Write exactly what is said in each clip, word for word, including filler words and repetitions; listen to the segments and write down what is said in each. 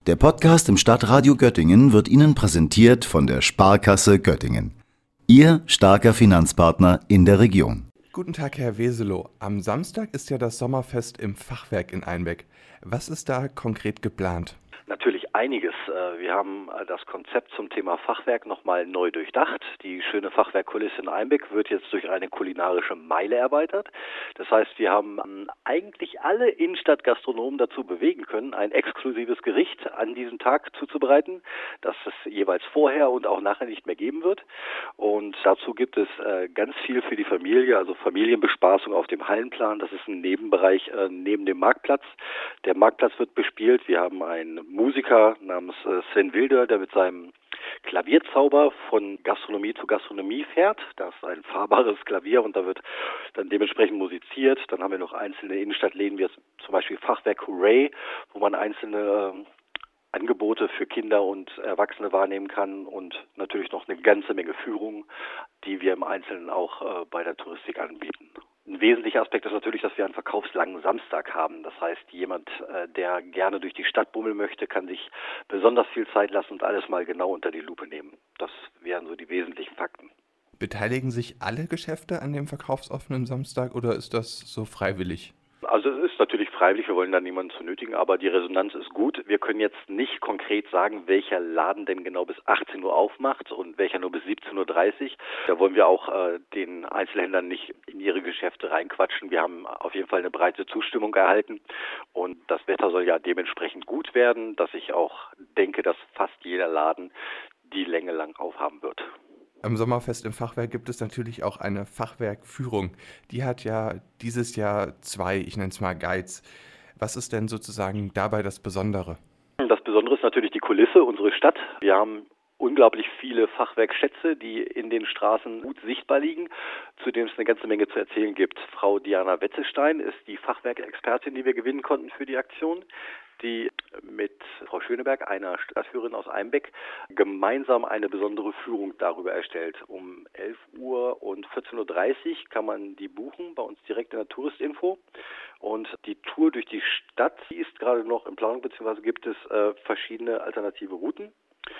Der Podcast im Stadtradio Göttingen wird Ihnen präsentiert von der Sparkasse Göttingen. Ihr starker Finanzpartner in der Region. Guten Tag, Herr Weselow. Am Samstag ist ja das Sommerfest im Fachwerk in Einbeck. Was ist da konkret geplant? Natürlich einiges. Wir haben das Konzept zum Thema Fachwerk nochmal neu durchdacht. Die schöne Fachwerkkulisse in Einbeck wird jetzt durch eine kulinarische Meile erweitert. Das heißt, wir haben eigentlich alle Innenstadtgastronomen dazu bewegen können, ein exklusives Gericht an diesem Tag zuzubereiten, das es jeweils vorher und auch nachher nicht mehr geben wird. Und dazu gibt es ganz viel für die Familie, also Familienbespaßung auf dem Hallenplan. Das ist ein Nebenbereich neben dem Marktplatz. Der Marktplatz wird bespielt. Wir haben einen Musiker namens Sven Wilder, der mit seinem Klavierzauber von Gastronomie zu Gastronomie fährt. Das ist ein fahrbares Klavier und da wird dann dementsprechend musiziert. Dann haben wir noch einzelne Innenstadtläden, wie zum Beispiel Fachwerk Hooray, wo man einzelne äh, Angebote für Kinder und Erwachsene wahrnehmen kann und natürlich noch eine ganze Menge Führungen, die wir im Einzelnen auch äh, bei der Touristik anbieten. Ein wesentlicher Aspekt ist natürlich, dass wir einen verkaufslangen Samstag haben. Das heißt, jemand, äh, der gerne durch die Stadt bummeln möchte, kann sich besonders viel Zeit lassen und alles mal genau unter die Lupe nehmen. Das wären so die wesentlichen Fakten. Beteiligen sich alle Geschäfte an dem verkaufsoffenen Samstag oder ist das so freiwillig? Also es ist natürlich freiwillig, wir wollen da niemanden zu nötigen, aber die Resonanz ist gut. Wir können jetzt nicht konkret sagen, welcher Laden denn genau bis achtzehn Uhr aufmacht und welcher nur bis siebzehn Uhr dreißig. Da wollen wir auch äh, den Einzelhändlern nicht in ihre Geschäfte reinquatschen. Wir haben auf jeden Fall eine breite Zustimmung erhalten und das Wetter soll ja dementsprechend gut werden, dass ich auch denke, dass fast jeder Laden die Länge lang aufhaben wird. Am Sommerfest im Fachwerk gibt es natürlich auch eine Fachwerkführung. Die hat ja dieses Jahr zwei, ich nenne es mal Guides. Was ist denn sozusagen dabei das Besondere? Das Besondere ist natürlich die Kulisse, unsere Stadt. Wir haben unglaublich viele Fachwerkschätze, die in den Straßen gut sichtbar liegen, zu denen es eine ganze Menge zu erzählen gibt. Frau Diana Wetzelstein ist die Fachwerkexpertin, die wir gewinnen konnten für die Aktion, die mit Frau Schöneberg, einer Stadtführerin aus Einbeck, gemeinsam eine besondere Führung darüber erstellt. Um elf Uhr und vierzehn Uhr dreißig kann man die buchen, bei uns direkt in der Touristinfo. Und die Tour durch die Stadt, die ist gerade noch in Planung, beziehungsweise gibt es äh, verschiedene alternative Routen.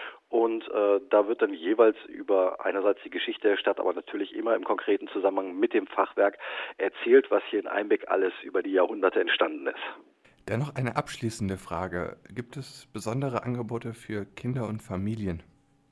Und äh, da wird dann jeweils über einerseits die Geschichte der Stadt, aber natürlich immer im konkreten Zusammenhang mit dem Fachwerk erzählt, was hier in Einbeck alles über die Jahrhunderte entstanden ist. Dann noch eine abschließende Frage. Gibt es besondere Angebote für Kinder und Familien?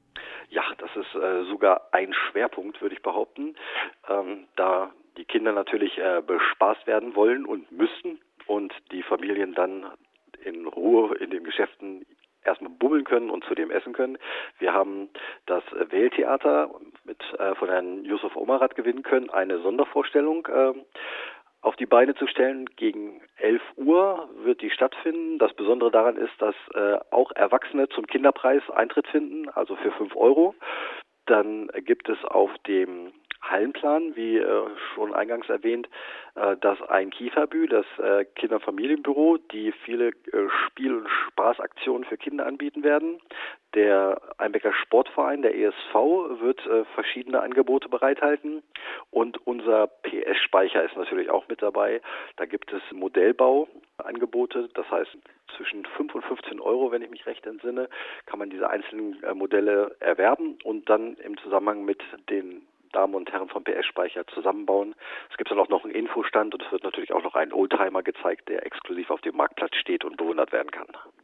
Ja, das ist äh, sogar ein Schwerpunkt, würde ich behaupten, ähm, da die Kinder natürlich äh, bespaßt werden wollen und müssten und die Familien dann in Ruhe in den Geschäften erstmal bummeln können und zudem essen können. Wir haben das Wähltheater mit äh, von Herrn Yusuf Omarat gewinnen können, eine Sondervorstellung äh, auf die Beine zu stellen. Gegen elf Uhr wird die stattfinden. Das Besondere daran ist, dass äh, auch Erwachsene zum Kinderpreis Eintritt finden, also für fünf Euro. Dann gibt es auf dem Hallenplan, wie äh, schon eingangs erwähnt, äh, das Ein Kieferbü, das äh, Kinder- und Familienbüro, die viele äh, Spiel- und Spaßaktionen für Kinder anbieten werden. Der Einbecker Sportverein, der E S V, wird äh, verschiedene Angebote bereithalten und unser P S-Speicher ist natürlich auch mit dabei. Da gibt es Modellbauangebote, das heißt zwischen fünf und fünfzehn Euro, wenn ich mich recht entsinne, kann man diese einzelnen äh, Modelle erwerben und dann im Zusammenhang mit den Damen und Herren vom P S-Speicher zusammenbauen. Es gibt dann auch noch einen Infostand und es wird natürlich auch noch ein Oldtimer gezeigt, der exklusiv auf dem Marktplatz steht und bewundert werden kann.